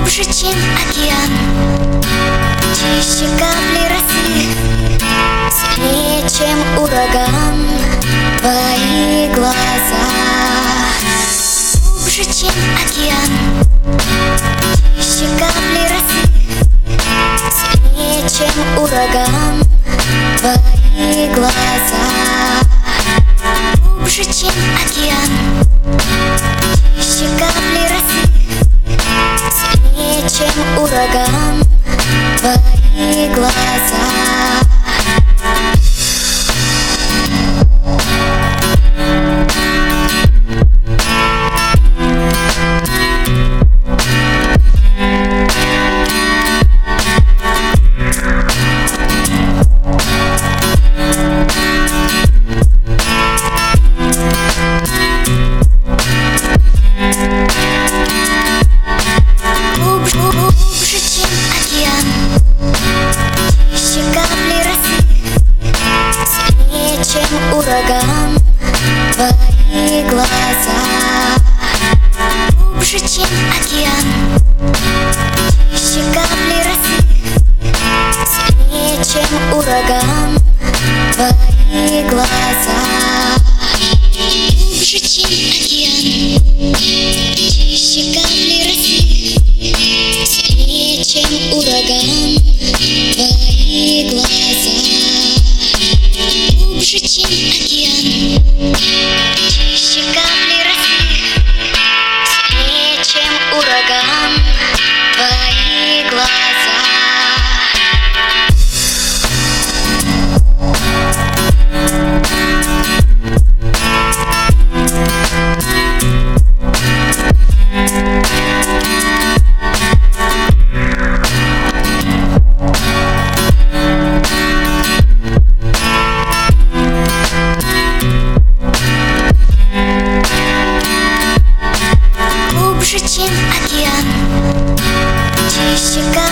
Глубже, чем океан, чище капли росы, сильнее, чем ураган, твои глаза. Глубже, чем океан, чище капли росы, сильнее, чем ураган, твои глаза. Глубже, чем океан, чище капли росы, сильнее, чем ураган, твои глаза. Ураган, твои глаза. Глубже, чем океан, чище капли росы, сильнее, чем ураган, твои глаза. Глубже, чем океан, чище капли росы, сильнее, чем ураган, твои глаза. Глубже, чем океан, чище капли росы, сильнее, чем ураган, твои глаза. Глубже, чем океан, чище